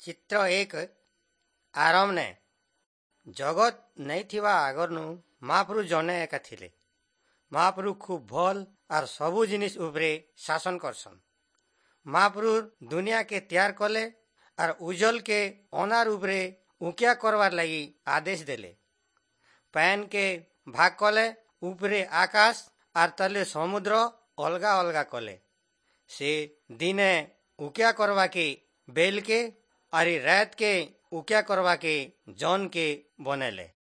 ଚିତ୍ର 1 ଆରମ୍ଭ ଜଗତ ନେଇଥିବା ଆଗରୁ ମହାପ୍ରଭୁ ଜଣେ ଏକା ଥିଲେ। ମହାପ୍ରଭୁ ଖୁବ୍ ଭଲ ଆର୍ ସବୁ ଜିନିଷ ଉପରେ ଶାସନ କରସନ୍। ମହାପ୍ରଭୁ ଦୁନିଆକେ ତିଆର କଲେ ଆର୍ ଉଜଲକେ ଅନାର ଉପରେ ଉକିଆ କରବାର ଲାଗି ଆଦେଶ ଦେଲେ। ପାନକେ ଭାଗ କଲେ, ଉପରେ ଆକାଶ ଆର୍ ତଲେ ସମୁଦ୍ର ଅଲଗା ଅଲଗା କଲେ। ସେ ଦିନେ ଉକିଆ କରବାକେ ବେଲକେ ଆରି ରାତକେ ଉକିଆ କରବାକେ ଜନକେ ବନେଲେ।